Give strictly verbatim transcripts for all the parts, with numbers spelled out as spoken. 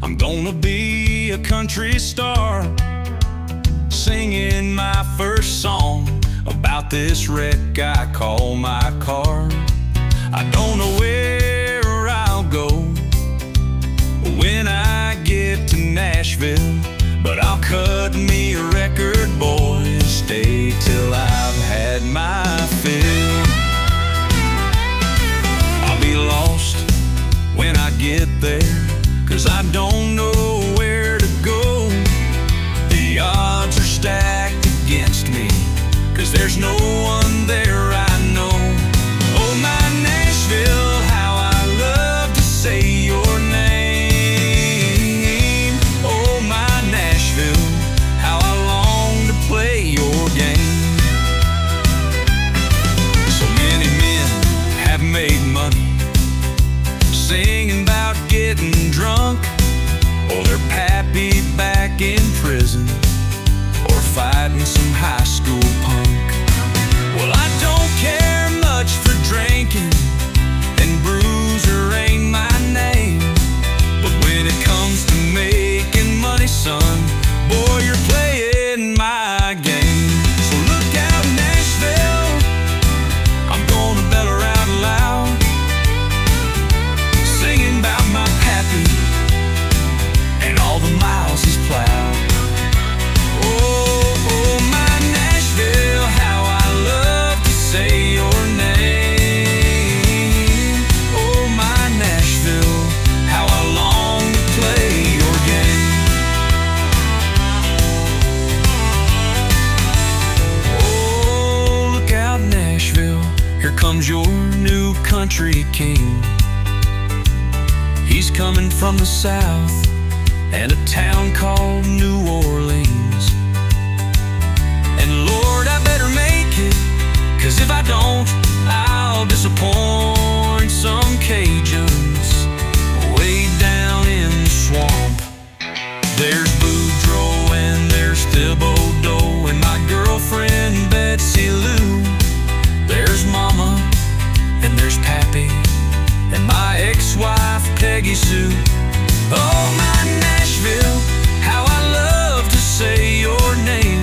I'm gonna be a country star, singing my first song about this wreck I call my car. I don't know where I'll go when I get to Nashville, but I'll cut me a record, boys, stay till I've had my fill. I'll be lost when I get there, 'cause I don't know where to go. The odds are stacked against me, 'cause there's no one there I know. Oh, my Nashville, how I love to say your name. Oh, my Nashville, how I long to play your game. So many men have made money singing about getting drunk, or their pappy back in prison, or fighting some high school punk. Well, I don't care much for drinking, and Bruiser ain't my name, but when it comes to making money, son, boy, you're playing my game. So look out, Nashville, I'm gonna bell her out loud, singing about my pappy and all the miles he's plowed. Oh, oh, my Nashville, how I love to say your name. Oh, my Nashville, how I long to play your game. Oh, look out, Nashville, here comes your new country king. He's coming from the south and a town called New Orleans. And Lord, I better make it, 'cause if I don't, I'll disappoint some Cajuns way down in the swamp. There's Boudreaux and there's Thibodeau and my girlfriend Betsy Lou. There's Mama and there's Pappy and my ex-wife Peggy Sue. Oh, my Nashville, how I love to say your name.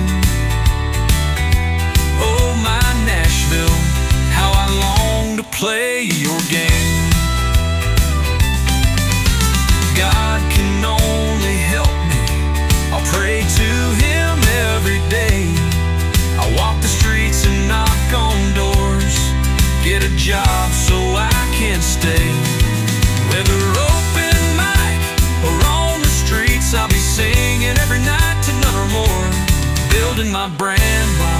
Oh, my Nashville, how I long to play your game. God can only help me, I'll pray to Him every day. I walk the streets and knock on doors, get a job so I can stay. Whether open mic or on the streets, I'll be singing every night to none or more, building my brand.